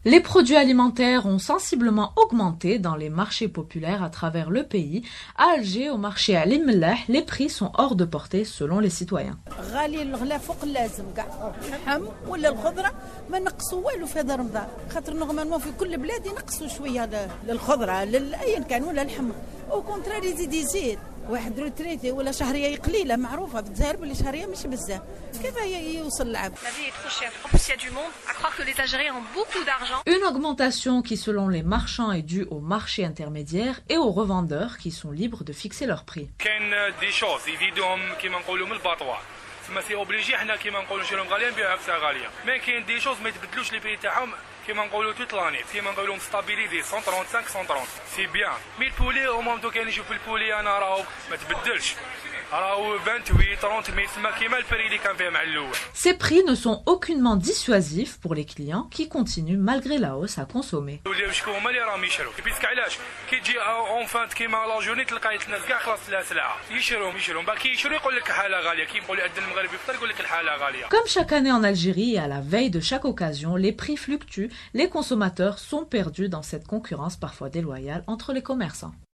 Les produits alimentaires ont sensiblement augmenté dans les marchés populaires à travers le pays. À Alger, au marché à l'Imlah, les prix sont hors de portée selon les citoyens. غالي الغلا فوق اللازم كاع اللحم ولا الخضره ما نقصوا والو في هذا رمضان خاطر نورمالمون في كل بلاد ينقصوا شويه للخضره لايا كان ولا اللحم او كونتراري يزيد واحد روتريتي ولا شهريه قليله معروفه في الجزائر بلي شهريه مش بزاف كيف يوصل العام. La vie est trop chère. En plus, il y a du monde. À croire que les Algériens ont beaucoup d'argent. Une augmentation qui, selon les marchands, est due aux marchés intermédiaires et aux revendeurs qui sont libres de fixer leur prix. كاين دي شوز يزيدوهم كيما نقولوا من الباطوار تما سي اوبليجي حنا كيما نقولوا نشريهم غاليه نبيعوها اكثر غاليه ما كاين دي شوز ما يتبدلوش لي بري تاعهم كيما نقولوا توت لاني كيما نقولوا مستابيليزي 135 130 سي بيان مي البولي او مومون كاين نشوف البولي انا راهو ما تبدلش راهو 28 30 مي تسمى كيما البري اللي كان فيه مع الاول. Ces prix ne sont aucunement dissuasifs pour les clients qui continuent malgré la hausse à consommer. ولاو شكون هما اللي راهم يشرو بيسك علاش كي تجي اون فانت كيما لا جورني تلقى الناس كاع خلاص لها سلعه يشرو باكي يشرو يقول لك حاله غاليه كي يقول يأذن المغربي يفطر يقول لك الحاله غاليه. Comme chaque année en Algérie et à la veille de chaque occasion, les prix fluctuent, les consommateurs sont perdus dans cette concurrence parfois déloyale entre les commerçants.